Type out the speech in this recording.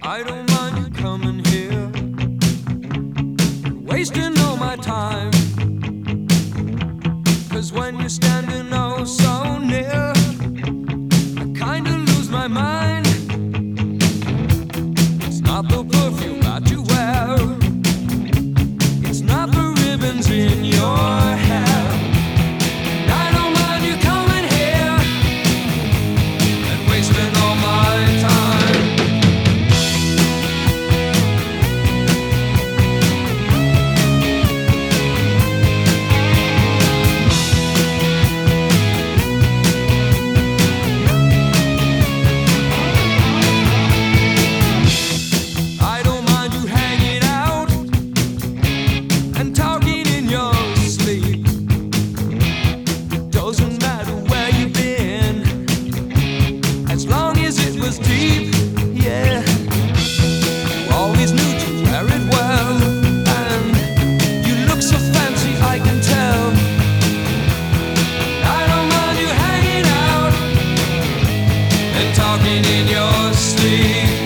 I don't mind you coming here and wasting all my time. 'Cause when you're standing oh so near, I kinda lose my mind. It's not the perfume that you wear, it's not the ribbons in your hair. And I don't mind you coming here and wasting all my time. I don't mind you hanging out and talking in your sleep. Doesn't matter where you've been, as long as it was deep, yeah. You always knew to wear it well, and you look so fancy, I can tell. I don't mind you hanging out and talking in your sleep.